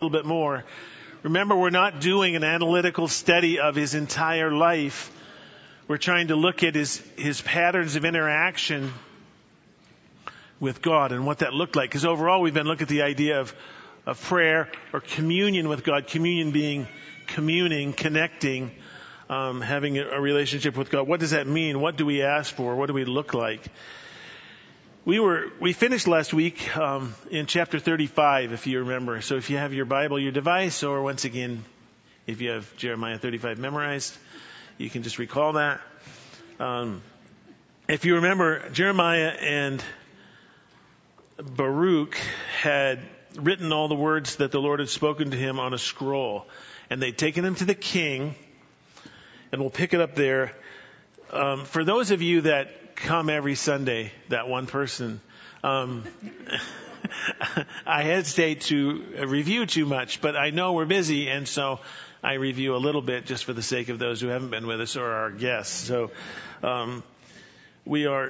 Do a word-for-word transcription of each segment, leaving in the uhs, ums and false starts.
little bit more. Remember, we're not doing an analytical study of his entire life. We're trying to look at his, his patterns of interaction with God and what that looked like. Because overall, we've been looking at the idea of, of prayer or communion with God. Communion being communing, connecting, um, having a, a relationship with God. What does that mean? What do we ask for? What do we look like? We were, we finished last week, um, in chapter thirty-five, if you remember. So if you have your Bible, your device, or once again, if you have Jeremiah thirty-five memorized, you can just recall that. Um, if you remember, Jeremiah and Baruch had written all the words that the Lord had spoken to him on a scroll, and they'd taken them to the king, and we'll pick it up there. Um, for those of you that come every Sunday, that one person, um, I hesitate to review too much, but I know we're busy, and so I review a little bit just for the sake of those who haven't been with us or our guests. So um, we are,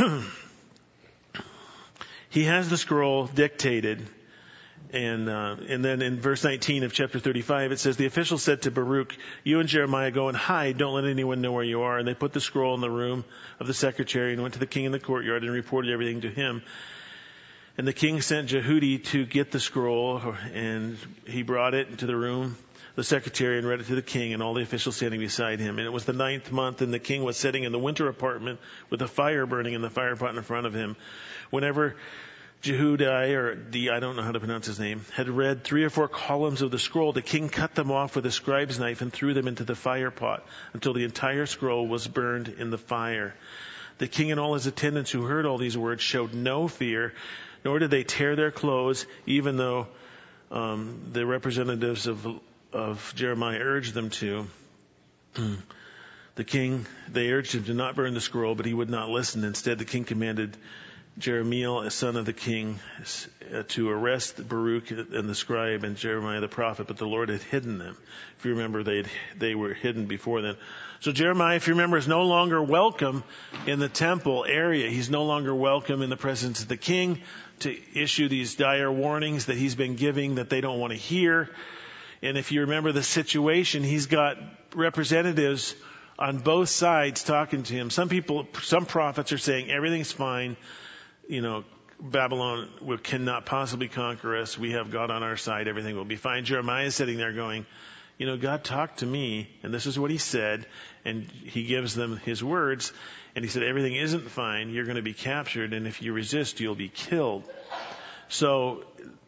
he has the scroll dictated. And uh, and then in verse nineteen of chapter thirty-five, it says, the official said to Baruch, you and Jeremiah go and hide. Don't let anyone know where you are. And they put the scroll in the room of the secretary and went to the king in the courtyard and reported everything to him. And the king sent Jehudi to get the scroll, and he brought it into the room, the secretary, and read it to the king and all the officials standing beside him. And it was the ninth month, and the king was sitting in the winter apartment with a fire burning in the fire pot in front of him. Whenever Jehudi, or D, I don't know how to pronounce his name, had read three or four columns of the scroll, the king cut them off with a scribe's knife and threw them into the fire pot until the entire scroll was burned in the fire. The king and all his attendants who heard all these words showed no fear, nor did they tear their clothes, even though um, the representatives of, of Jeremiah urged them to. The king, they urged him to not burn the scroll, but he would not listen. Instead, the king commanded Jeremiel, a son of the king, to arrest Baruch and the scribe and Jeremiah the prophet, but the Lord had hidden them. If you remember, they they were hidden before then. So Jeremiah, if you remember, is no longer welcome in the temple area. He's no longer welcome in the presence of the king to issue these dire warnings that he's been giving that they don't want to hear. And if you remember the situation, he's got representatives on both sides talking to him. Some people, some prophets are saying everything's fine. You know, Babylon will, cannot possibly conquer us. We have God on our side. Everything will be fine. Jeremiah is sitting there going, you know, God talked to me, and this is what he said. And he gives them his words. And he said, everything isn't fine. You're going to be captured. And if you resist, you'll be killed. So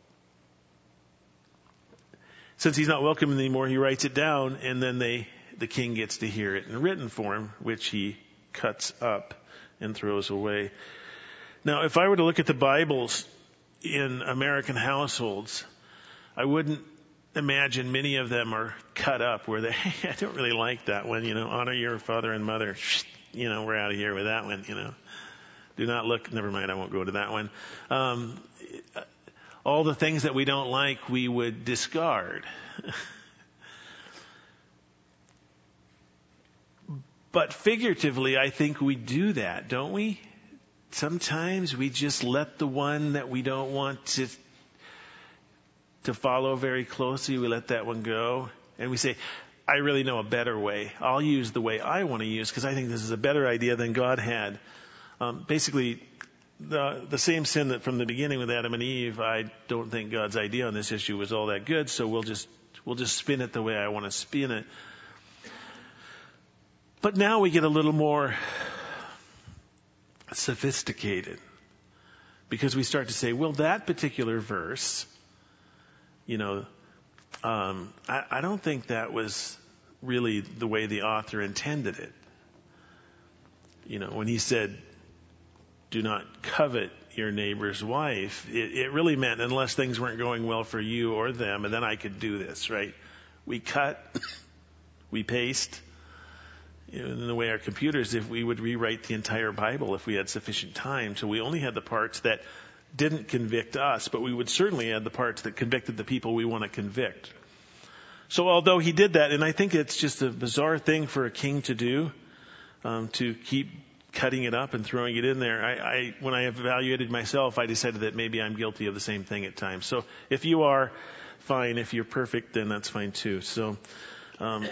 since he's not welcome anymore, he writes it down. And then they, the king gets to hear it in written form, which he cuts up and throws away. Now, if I were to look at the Bibles in American households, I wouldn't imagine many of them are cut up where they, hey, I don't really like that one, you know, honor your father and mother. You know, we're out of here with that one, you know. Do not look, never mind, I won't go to that one. Um, all the things that we don't like, we would discard. But figuratively, I think we do that, don't we? Sometimes we just let the one that we don't want to to follow very closely, we let that one go. And we say, I really know a better way. I'll use the way I want to use because I think this is a better idea than God had. Um, basically, the the same sin that from the beginning with Adam and Eve, I don't think God's idea on this issue was all that good, so we'll just we'll just spin it the way I want to spin it. But now we get a little more sophisticated because we start to say, well, that particular verse, you know, um, I, I don't think that was really the way the author intended it. You know, when he said, do not covet your neighbor's wife, it, it really meant unless things weren't going well for you or them, and then I could do this, right? We cut, we paste. You know, in the way our computers, if we would rewrite the entire Bible if we had sufficient time. So we only had the parts that didn't convict us, but we would certainly add the parts that convicted the people we want to convict. So although he did that, and I think it's just a bizarre thing for a king to do, um, to keep cutting it up and throwing it in there, I, I, when I evaluated myself, I decided that maybe I'm guilty of the same thing at times. So if you are, fine. If you're perfect, then that's fine too. So, um,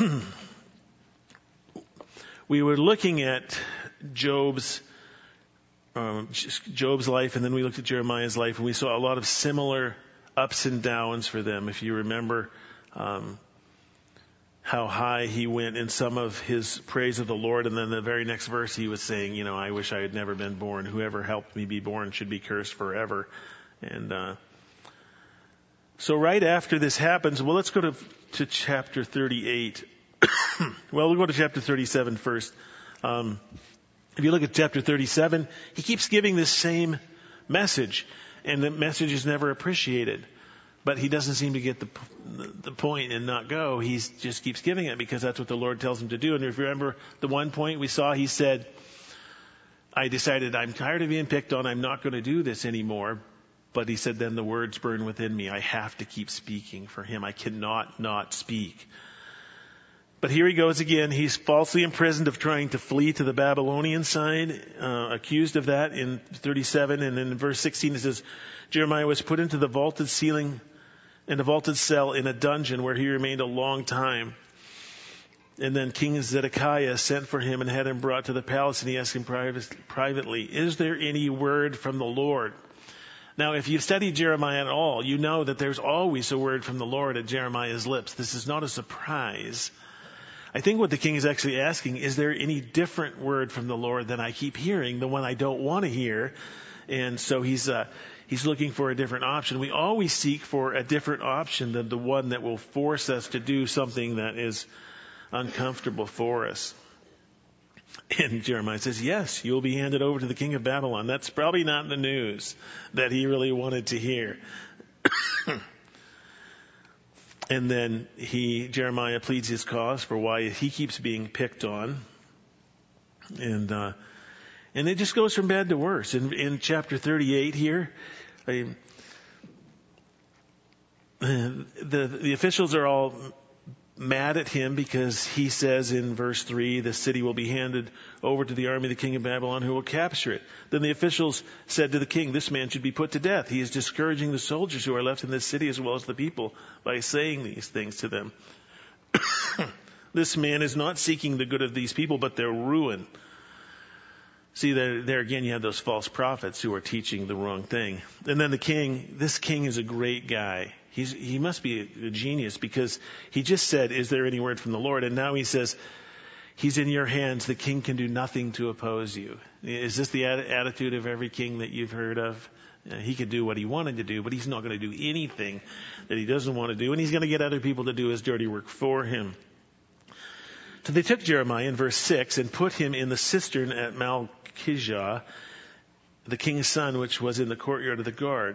we were looking at Job's um, Job's life, and then we looked at Jeremiah's life, and we saw a lot of similar ups and downs for them. If you remember um, how high he went in some of his praise of the Lord, and then the very next verse he was saying, you know, I wish I had never been born. Whoever helped me be born should be cursed forever. And uh, so right after this happens, well, let's go to, to chapter thirty-eight. Well, we'll go to chapter thirty-seven first. Um, if you look at chapter thirty-seven, he keeps giving this same message, and the message is never appreciated. But he doesn't seem to get the the point and not go. He just keeps giving it because that's what the Lord tells him to do. And if you remember the one point we saw, he said, I decided I'm tired of being picked on. I'm not going to do this anymore. But he said, then the words burn within me. I have to keep speaking for him. I cannot not speak. But here he goes again. He's falsely imprisoned of trying to flee to the Babylonian side, uh, accused of that in thirty-seven. And then in verse sixteen it says, Jeremiah was put into the vaulted ceiling, in a vaulted cell in a dungeon where he remained a long time. And then King Zedekiah sent for him and had him brought to the palace, and he asked him privately, is there any word from the Lord? Now, if you've studied Jeremiah at all, you know that there's always a word from the Lord at Jeremiah's lips. This is not a surprise. I think what the king is actually asking, is there any different word from the Lord than I keep hearing, the one I don't want to hear? And so he's uh, he's looking for a different option. We always seek for a different option than the one that will force us to do something that is uncomfortable for us. And Jeremiah says, yes, you'll be handed over to the king of Babylon. That's probably not the news that he really wanted to hear. And then he, Jeremiah pleads his cause for why he keeps being picked on. And, uh, and it just goes from bad to worse. In, in chapter thirty-eight here, I, the, the officials are all mad at him because he says in verse three, the city will be handed over to the army of the king of Babylon who will capture it. Then the officials said to the king, this man should be put to death. He is discouraging the soldiers who are left in this city as well as the people by saying these things to them. This man is not seeking the good of these people, but their ruin. See, there, there again, you have those false prophets who are teaching the wrong thing. And then the king, this king is a great guy. He's, he must be a, a genius because he just said, is there any word from the Lord? And now he says, he's in your hands. The king can do nothing to oppose you. Is this the ad- attitude of every king that you've heard of? Uh, he could do what he wanted to do, but he's not going to do anything that he doesn't want to do. And he's going to get other people to do his dirty work for him. So they took Jeremiah in verse six and put him in the cistern at Malchijah, the king's son, which was in the courtyard of the guard.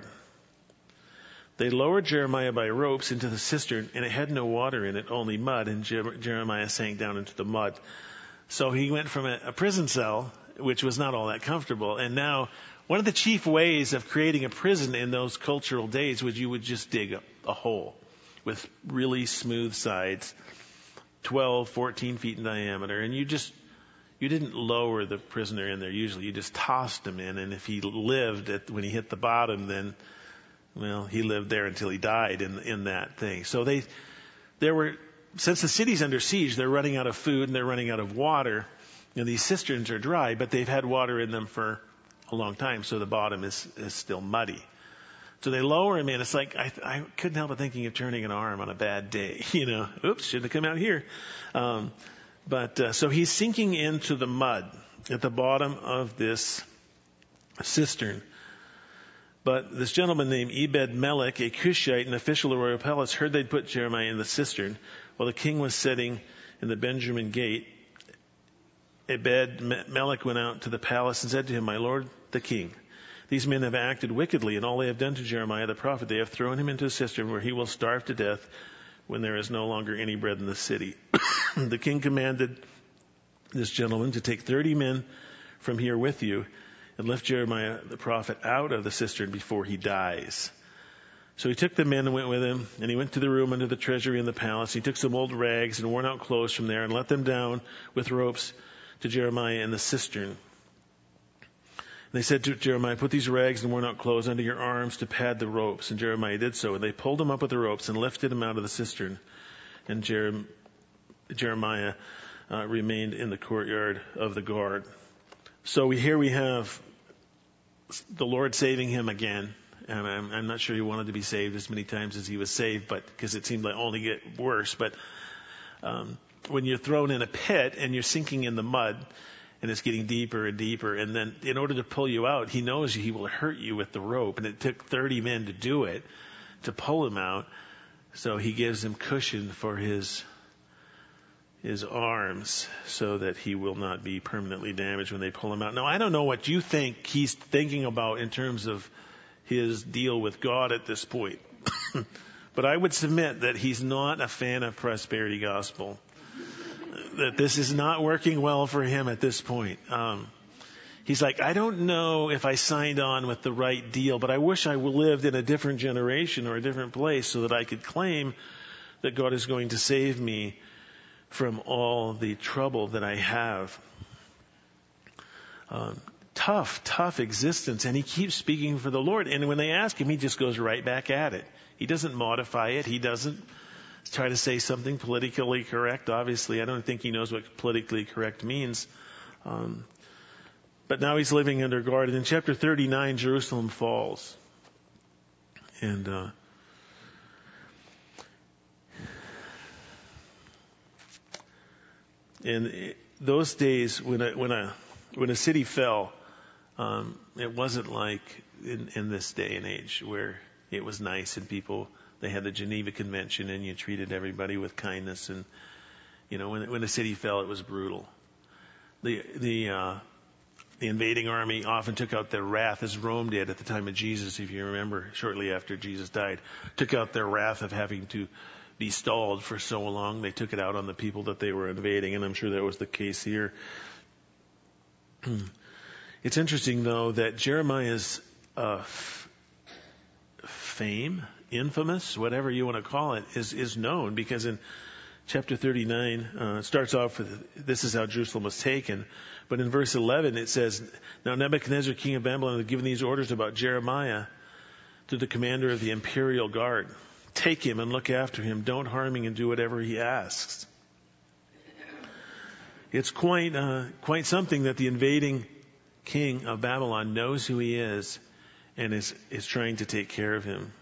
They lowered Jeremiah by ropes into the cistern, and it had no water in it, only mud, and Jer- Jeremiah sank down into the mud. So he went from a, a prison cell, which was not all that comfortable, and now one of the chief ways of creating a prison in those cultural days was you would just dig a, a hole with really smooth sides, twelve, fourteen feet in diameter, and you just, you didn't lower the prisoner in there usually, you just tossed him in, and if he lived at, when he hit the bottom, then well, he lived there until he died in in that thing. So they, there were, since the city's under siege, they're running out of food and they're running out of water. And these cisterns are dry, but they've had water in them for a long time, so the bottom is, is still muddy. So they lower him in. It's like, I, I couldn't help but thinking of turning an arm on a bad day. You know, oops, shouldn't have come out here. Um, but, uh, so he's sinking into the mud at the bottom of this cistern. But this gentleman named Ebed-Melech, a Cushite, an official of the royal palace, heard they'd put Jeremiah in the cistern while the king was sitting in the Benjamin gate. Ebed-Melech went out to the palace and said to him, my lord, the king, these men have acted wickedly, and all they have done to Jeremiah the prophet, they have thrown him into a cistern where he will starve to death when there is no longer any bread in the city. The king commanded this gentleman to take thirty men from here with you and lift Jeremiah the prophet out of the cistern before he dies. So he took the men and went with him, and he went to the room under the treasury in the palace. He took some old rags and worn out clothes from there and let them down with ropes to Jeremiah in the cistern. They said to Jeremiah, put these rags and worn out clothes under your arms to pad the ropes. And Jeremiah did so. And they pulled him up with the ropes and lifted him out of the cistern. And Jer- Jeremiah uh, remained in the courtyard of the guard. So we, here we have the Lord saving him again. And I'm, I'm not sure he wanted to be saved as many times as he was saved, but because it seemed like only get worse. But um, when you're thrown in a pit and you're sinking in the mud, and it's getting deeper and deeper, and then in order to pull you out, he knows he will hurt you with the rope, and it took thirty men to do it, to pull him out. So he gives him cushion for his his arms so that he will not be permanently damaged when they pull him out. Now, I don't know what you think he's thinking about in terms of his deal with God at this point, but I would submit that he's not a fan of prosperity gospel. That this is not working well for him at this point. Um, he's like, I don't know if I signed on with the right deal, but I wish I lived in a different generation or a different place so that I could claim that God is going to save me from all the trouble that I have. Um, tough, tough existence. And he keeps speaking for the Lord. And when they ask him, he just goes right back at it. He doesn't modify it. He doesn't try to say something politically correct. Obviously, I don't think he knows what politically correct means. Um, but now he's living under guard. And in chapter thirty-nine, Jerusalem falls. And uh, in those days, when a, when a when a city fell, um, it wasn't like in, in this day and age where it was nice and people. They had the Geneva Convention, and you treated everybody with kindness. And you know, when when a city fell, it was brutal. The the uh, the invading army often took out their wrath, as Rome did at the time of Jesus, if you remember, shortly after Jesus died, took out their wrath of having to be stalled for so long. They took it out on the people that they were invading, and I'm sure that was the case here. It's interesting, though, that Jeremiah's uh, f- fame. Infamous, whatever you want to call it, is, is known because in chapter thirty-nine, uh, it starts off with, this is how Jerusalem was taken. But in verse eleven, it says, now Nebuchadnezzar, king of Babylon, had given these orders about Jeremiah to the commander of the imperial guard. Take him and look after him. Don't harm him and do whatever he asks. It's quite, uh, quite something that the invading king of Babylon knows who he is and is, is trying to take care of him.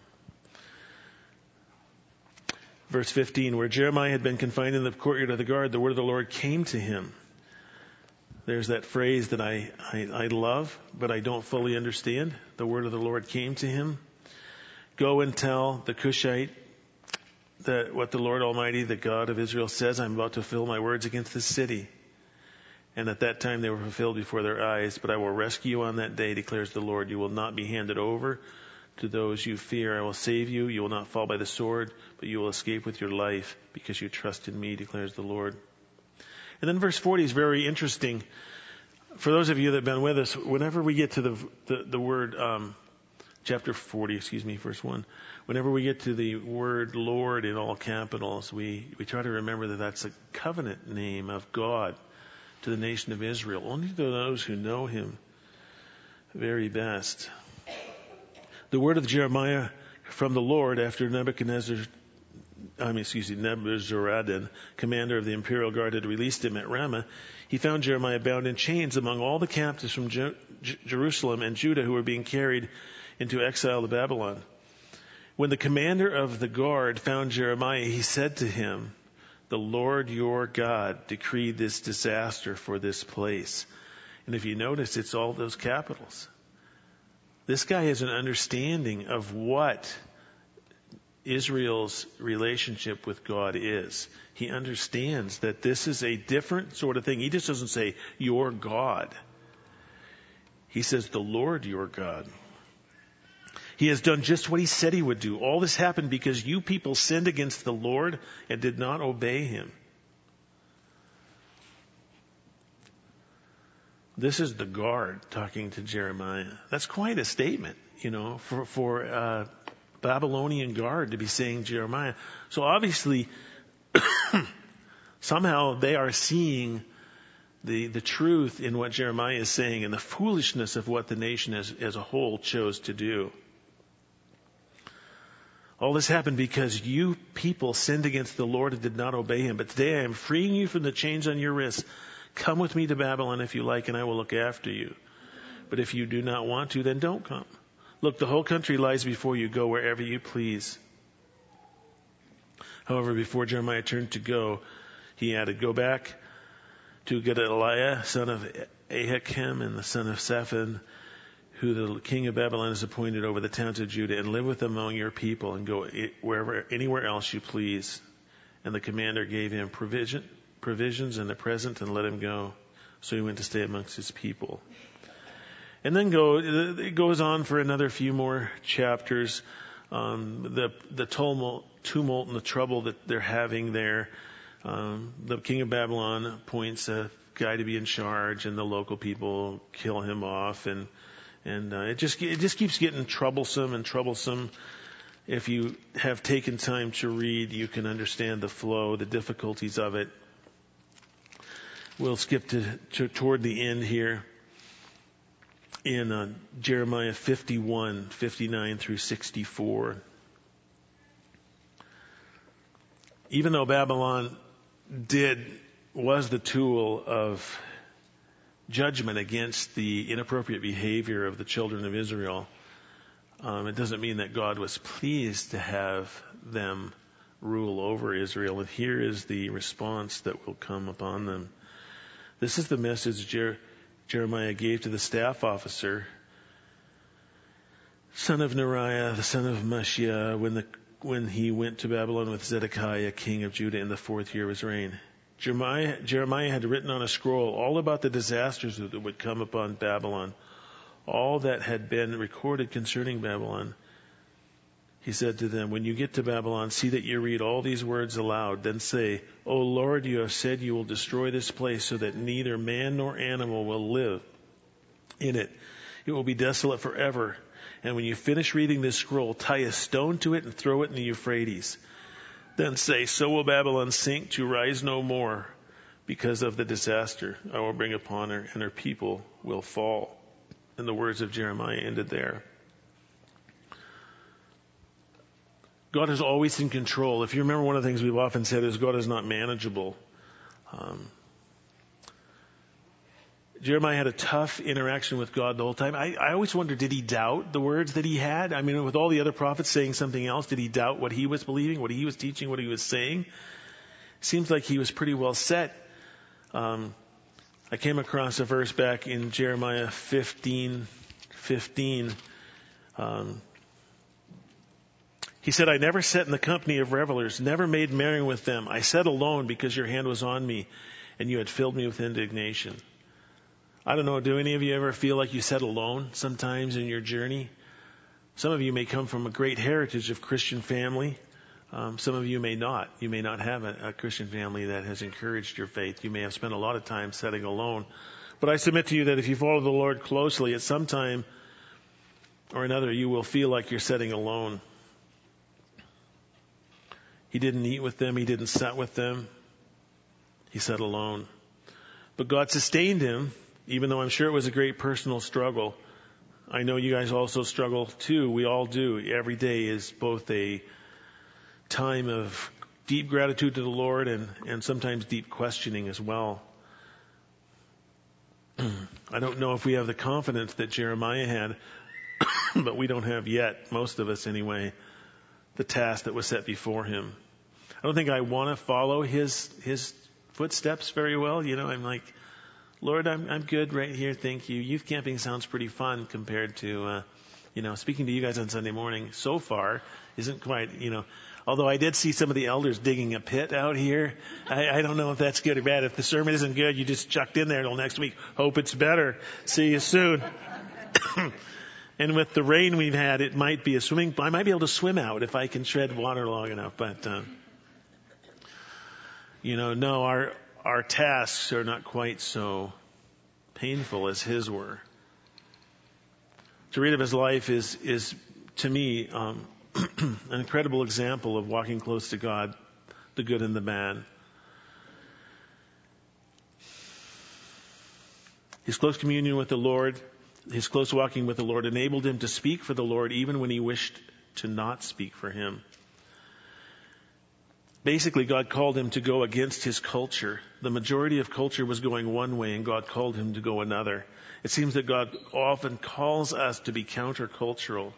Verse fifteen, where Jeremiah had been confined in the courtyard of the guard, the word of the Lord came to him. There's that phrase that I, I, I love, but I don't fully understand. The word of the Lord came to him. Go and tell the Cushite that what the Lord Almighty, the God of Israel, says, I'm about to fulfill my words against this city. And at that time they were fulfilled before their eyes. But I will rescue you on that day, declares the Lord. You will not be handed over to those you fear. I will save you. You will not fall by the sword, but you will escape with your life because you trust in me, declares the Lord. And then verse forty is very interesting. For those of you that have been with us, whenever we get to the the, the word, um, chapter forty, excuse me, verse one, whenever we get to the word Lord in all capitals, we, we try to remember that that's a covenant name of God to the nation of Israel, only to those who know him very best. The word of Jeremiah from the Lord after Nebuchadnezzar, I mean, excuse me, Nebuzaradan, commander of the imperial guard, had released him at Ramah. He found Jeremiah bound in chains among all the captives from Jer- J- Jerusalem and Judah who were being carried into exile to Babylon. When the commander of the guard found Jeremiah, he said to him, the Lord your God decreed this disaster for this place. And if you notice, it's all those capitals. This guy has an understanding of what Israel's relationship with God is. He understands that this is a different sort of thing. He just doesn't say, your God. He says, the Lord your God. He has done just what he said he would do. All this happened because you people sinned against the Lord and did not obey him. This is the guard talking to Jeremiah. That's quite a statement, you know, for, for a Babylonian guard to be saying Jeremiah. So obviously, somehow they are seeing the, the truth in what Jeremiah is saying and the foolishness of what the nation as, as a whole chose to do. All this happened because you people sinned against the Lord and did not obey him. But today I am freeing you from the chains on your wrists. Come with me to Babylon if you like, and I will look after you. But if you do not want to, then don't come. Look, the whole country lies before you. Go wherever you please. However, before Jeremiah turned to go, he added, go back to Gedaliah, son of Ahikam, and the son of Shaphan, who the king of Babylon has appointed over the towns of Judah, and live with them among your people, and go wherever, anywhere else you please. And the commander gave him provision, provisions and a present, and let him go. So he went to stay amongst his people. And then go, it goes on for another few more chapters. Um, the the tumult, tumult and the trouble that they're having there. Um, the king of Babylon appoints a guy to be in charge, and the local people kill him off, and and uh, it just it just keeps getting troublesome and troublesome. If you have taken time to read, you can understand the flow, the difficulties of it. We'll skip to, to toward the end here in uh, Jeremiah fifty-one, fifty-nine through sixty-four. Even though Babylon did, was the tool of judgment against the inappropriate behavior of the children of Israel, um, it doesn't mean that God was pleased to have them rule over Israel. And here is the response that will come upon them. This is the message Jer- Jeremiah gave to the staff officer, son of Neriah, the son of Mashiach, when the when he went to Babylon with Zedekiah, king of Judah, in the fourth year of his reign. Jeremiah, Jeremiah had written on a scroll all about the disasters that would come upon Babylon, all that had been recorded concerning Babylon. He said to them, when you get to Babylon, see that you read all these words aloud. Then say, O Lord, you have said you will destroy this place so that neither man nor animal will live in it. It will be desolate forever. And when you finish reading this scroll, tie a stone to it and throw it in the Euphrates. Then say, so will Babylon sink to rise no more because of the disaster I will bring upon her, and her people will fall. And the words of Jeremiah ended there. God is always in control. If you remember, one of the things we've often said is God is not manageable. Um, Jeremiah had a tough interaction with God the whole time. I, I always wonder, did he doubt the words that he had? I mean, with all the other prophets saying something else, did he doubt what he was believing, what he was teaching, what he was saying? Seems like he was pretty well set. Um, I came across a verse back in Jeremiah fifteen fifteen. Um, He said, I never sat in the company of revelers, never made merry with them. I sat alone because your hand was on me and you had filled me with indignation. I don't know, do any of you ever feel like you sat alone sometimes in your journey? Some of you may come from a great heritage of Christian family. Um, some of you may not. You may not have a, a Christian family that has encouraged your faith. You may have spent a lot of time sitting alone. But I submit to you that if you follow the Lord closely, at some time or another, you will feel like you're sitting alone. He didn't eat with them. He didn't sit with them. He sat alone. But God sustained him, even though I'm sure it was a great personal struggle. I know you guys also struggle too. We all do. Every day is both a time of deep gratitude to the Lord and, and sometimes deep questioning as well. I don't know if we have the confidence that Jeremiah had, but we don't have yet, most of us anyway, the task that was set before him. I don't think I want to follow his his footsteps very well. You know, I'm like, Lord, I'm I'm good right here, thank you. Youth camping sounds pretty fun compared to, uh, you know, speaking to you guys on Sunday morning so far isn't quite, you know, although I did see some of the elders digging a pit out here. I, I don't know if that's good or bad. If the sermon isn't good, you just chucked in there till next week. Hope it's better. See you soon. And with the rain we've had, it might be a swimming, I might be able to swim out if I can tread water long enough. But, uh, you know, no, our, our tasks are not quite so painful as his were. To read of his life is, is to me, um, an incredible example of walking close to God, the good and the bad. His close communion with the Lord, his close walking with the Lord enabled him to speak for the Lord even when he wished to not speak for him. Basically, God called him to go against his culture. The majority of culture was going one way, and God called him to go another. It seems that God often calls us to be countercultural.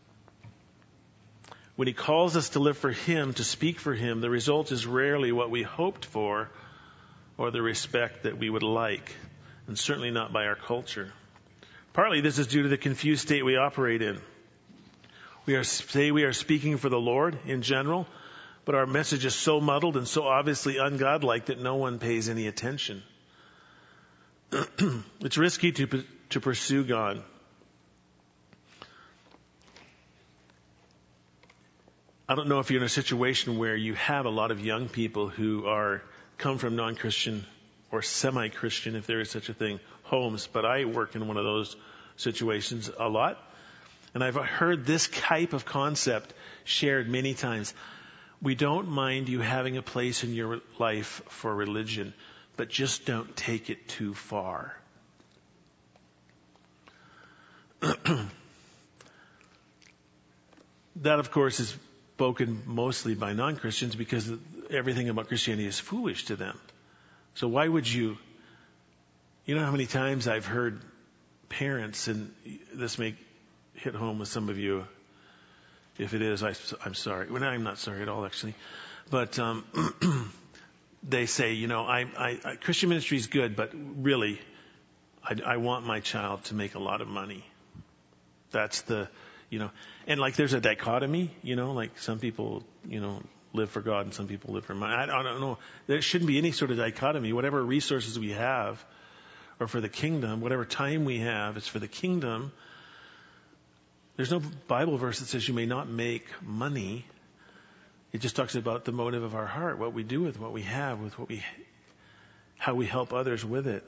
When he calls us to live for him, to speak for him, the result is rarely what we hoped for or the respect that we would like, and certainly not by our culture. Partly this is due to the confused state we operate in. We are, say we are speaking for the Lord in general, but our message is so muddled and so obviously ungodlike that no one pays any attention. It's risky to, to pursue God. I don't know if you're in a situation where you have a lot of young people who are come from non-Christian or semi-Christian, if there is such a thing, homes, but I work in one of those situations a lot. And I've heard this type of concept shared many times. We don't mind you having a place in your life for religion, but just don't take it too far. That, of course, is spoken mostly by non-Christians because everything about Christianity is foolish to them. So why would you, you know how many times I've heard parents, and this may hit home with some of you. If it is, I, I'm sorry. Well, I'm not sorry at all, actually. But um, they say, you know, I, I, I, Christian ministry is good, but really, I, I want my child to make a lot of money. That's the, you know, and like there's a dichotomy, you know, like some people, you know, live for God and some people live for money. I, I don't know. There shouldn't be any sort of dichotomy. Whatever resources we have are for the kingdom. Whatever time we have is for the kingdom. There's no Bible verse that says you may not make money. It just talks about the motive of our heart, what we do with what we have, with what we, how we help others with it.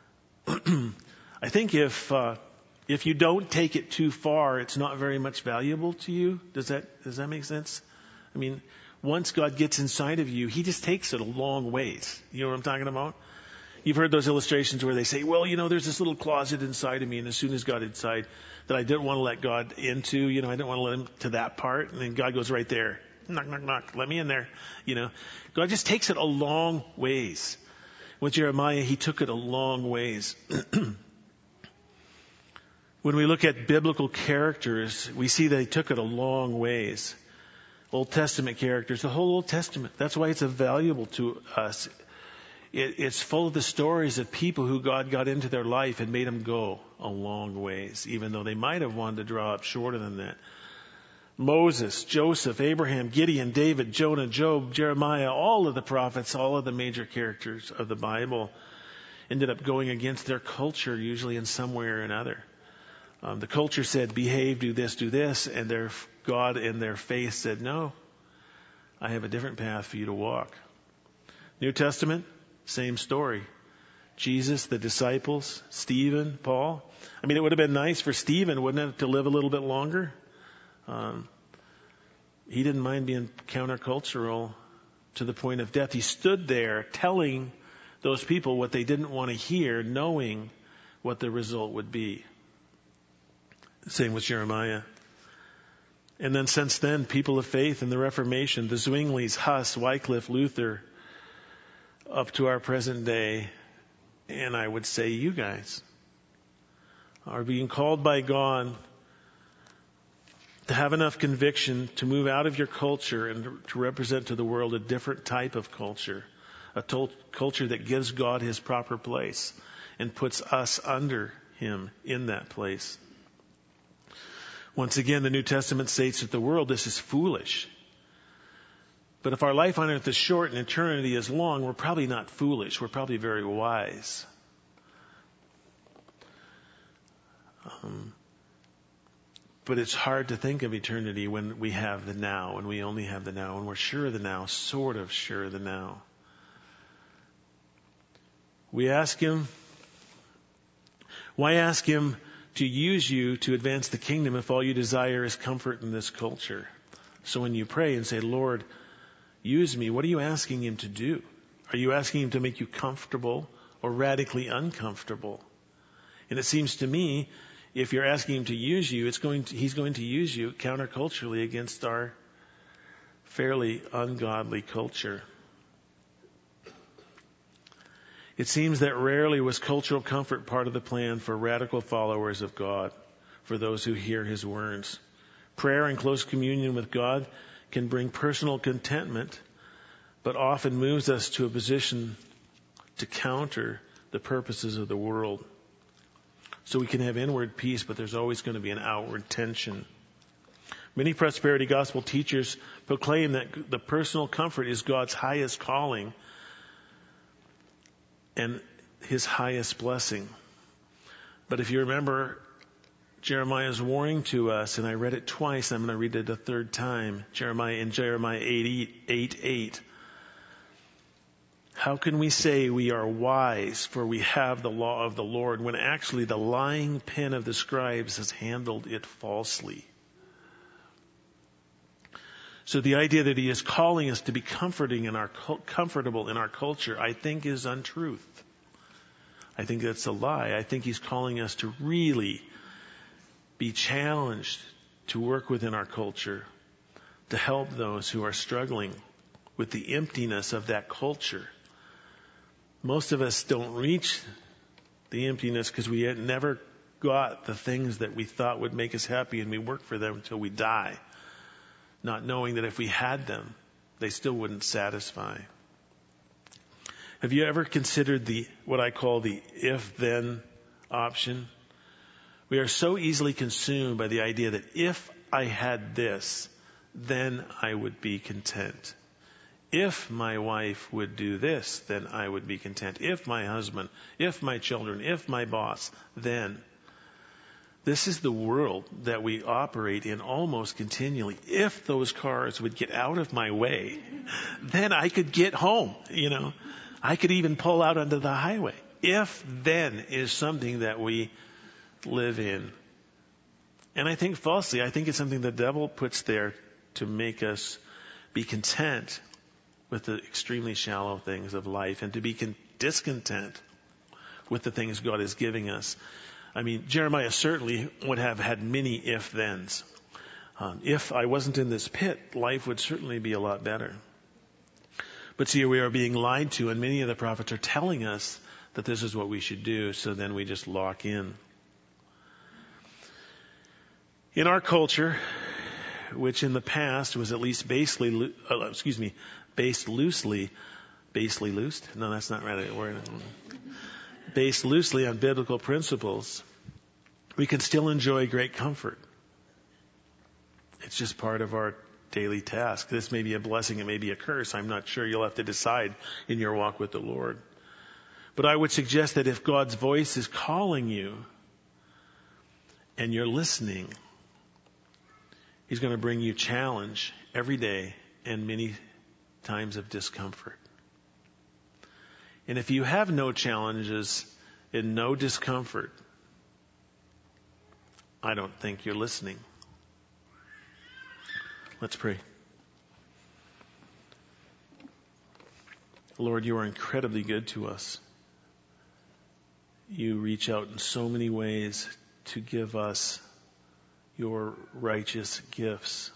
I think if uh, if you don't take it too far, it's not very much valuable to you. Does that does that make sense? I mean, once God gets inside of you, He just takes it a long ways. You know what I'm talking about? You've heard those illustrations where they say, well, you know, there's this little closet inside of me, and as soon as God inside that I didn't want to let God into, you know, I didn't want to let Him to that part, and then God goes right there. Knock, knock, knock. Let me in there. You know, God just takes it a long ways. With Jeremiah, He took it a long ways. When we look at biblical characters, we see that He took it a long ways. Old Testament characters, the whole Old Testament. That's why it's valuable to us. It, it's full of the stories of people who God got into their life and made them go a long ways, even though they might have wanted to draw up shorter than that. Moses, Joseph, Abraham, Gideon, David, Jonah, Job, Jeremiah, all of the prophets, all of the major characters of the Bible ended up going against their culture, usually in some way or another. Um, the culture said, behave, do this, do this, and their God in their faith said, no, I have a different path for you to walk. New Testament, same story. Jesus, the disciples, Stephen, Paul. I mean, it would have been nice for Stephen, wouldn't it, to live a little bit longer? Um, he didn't mind being countercultural to the point of death. He stood there telling those people what they didn't want to hear, knowing what the result would be. Same with Jeremiah. And then since then, people of faith in the Reformation, the Zwinglies, Huss, Wycliffe, Luther, up to our present day, and I would say you guys, are being called by God to have enough conviction to move out of your culture and to represent to the world a different type of culture, a to- culture that gives God His proper place and puts us under Him in that place. Once again, the New Testament states that the world, this is foolish. But if our life on earth is short and eternity is long, we're probably not foolish. We're probably very wise. Um, but it's hard to think of eternity when we have the now, when we only have the now, when we're sure of the now, sort of sure of the now. We ask Him, why ask Him to use you to advance the kingdom if all you desire is comfort in this culture? So when you pray and say, Lord, use me, what are you asking Him to do? Are you asking Him to make you comfortable or radically uncomfortable? And it seems to me, if you're asking him to use you, it's going to, he's going to use you counterculturally against our fairly ungodly culture. It seems that rarely was cultural comfort part of the plan for radical followers of God, for those who hear his words. Prayer and close communion with God can bring personal contentment, but often moves us to a position to counter the purposes of the world. So we can have inward peace, but there's always going to be an outward tension. Many prosperity gospel teachers proclaim that the personal comfort is God's highest calling and his highest blessing. But if you remember Jeremiah's warning to us, and I read it twice, I'm going to read it a third time, Jeremiah in Jeremiah eight eight. How can we say we are wise, for we have the law of the Lord, when actually the lying pen of the scribes has handled it falsely? So the idea that he is calling us to be comforting in our comfortable in our culture, I think is untruth. I think that's a lie. I think he's calling us to really be challenged to work within our culture, to help those who are struggling with the emptiness of that culture. Most of us don't reach the emptiness because we had never got the things that we thought would make us happy, and we work for them until we die, not knowing that if we had them, they still wouldn't satisfy. Have you ever considered the what I call the if-then option? We are so easily consumed by the idea that if I had this, then I would be content. If my wife would do this, then I would be content. If my husband, if my children, if my boss, then. This is the world that we operate in almost continually. If those cars would get out of my way, then I could get home, you know. I could even pull out onto the highway. If then is something that we live in. And I think falsely, I think it's something the devil puts there to make us be content with the extremely shallow things of life and to be con- discontent with the things God is giving us. I mean, Jeremiah certainly would have had many if-thens. Um, if I wasn't in this pit, life would certainly be a lot better. But see, we are being lied to, and many of the prophets are telling us that this is what we should do, so then we just lock in. In our culture, which in the past was at least basely, uh, excuse me, based loosely, basely loosed? No, that's not right. Word. Based loosely on biblical principles, we can still enjoy great comfort. It's just part of our daily task. This may be a blessing, it may be a curse. I'm not sure. You'll have to decide in your walk with the Lord. But I would suggest that if God's voice is calling you and you're listening, he's going to bring you challenge every day and many times of discomfort. And if you have no challenges and no discomfort, I don't think you're listening. Let's pray. Lord, you are incredibly good to us. You reach out in so many ways to give us your righteous gifts.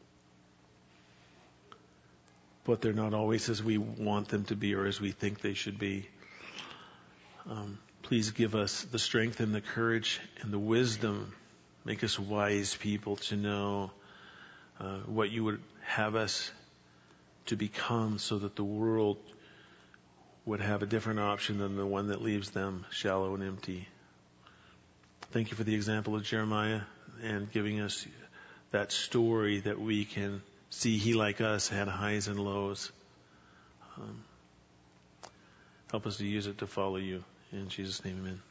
But they're not always as we want them to be or as we think they should be. Um, please give us the strength and the courage and the wisdom. Make us wise people to know uh, what you would have us to become, so that the world would have a different option than the one that leaves them shallow and empty. Thank you for the example of Jeremiah and giving us that story that we can see he, like us, had highs and lows. Um, help us to use it to follow you. In Jesus' name, amen.